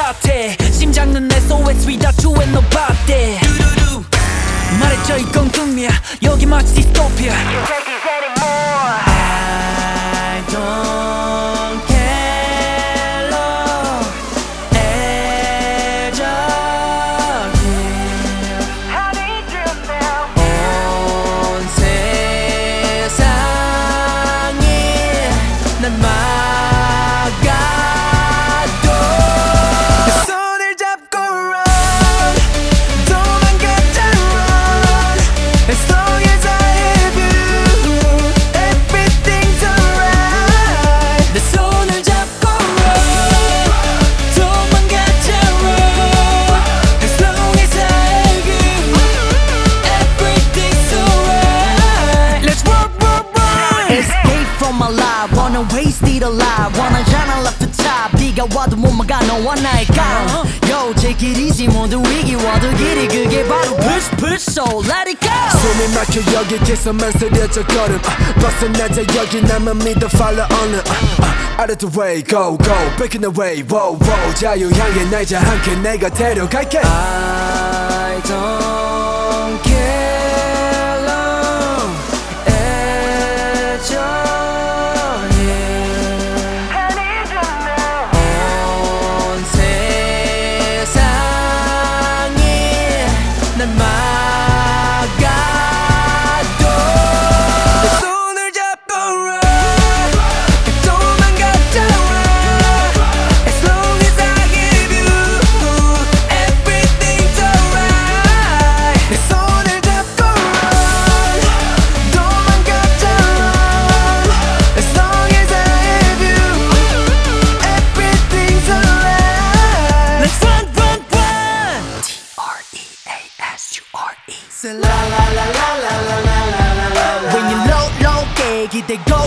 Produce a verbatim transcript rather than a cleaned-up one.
같아. 심장은 에스오에스 without you and nobody. 말했죠 이건 꿈이야. 여기 마치 디스토피아. I don't care Lord. 애적이 온 세상이 날 막아도 내 손을 잡고 run. 도망가자 run. As long as I have you, everything's alright. 내 손을 잡고 run. 도망가자 run. As long as I have you, everything's alright. Let's run, run, run. Escape from my life, wanna waste it alive. 원하잖아 left the top. 네가 와도 못 막아 너와 나의 감. Yo, take it easy. 모두 위기 와도 길이 그게 바로 push push so let it go. 숨이 막혀 여기 계속만 쓰려져 걸음 uh, 벗어나자 여기 나만 믿어 follow on uh, uh, out of the way go go breaking the way wow wow 자유 향해 날자 함께 내가 데려갈게. I don't care Lord. 애정이 온 세상이 날 막아도 내 손을 잡고 run. 도망가자 run. As long as I give you, everything's alright. 내 손을 잡고 run. 도망가자 run. As long as I have you, everything's alright. Let's run, run, run. T R E A S U R E. Say la la la la la la la la la. When you low low 게 기대고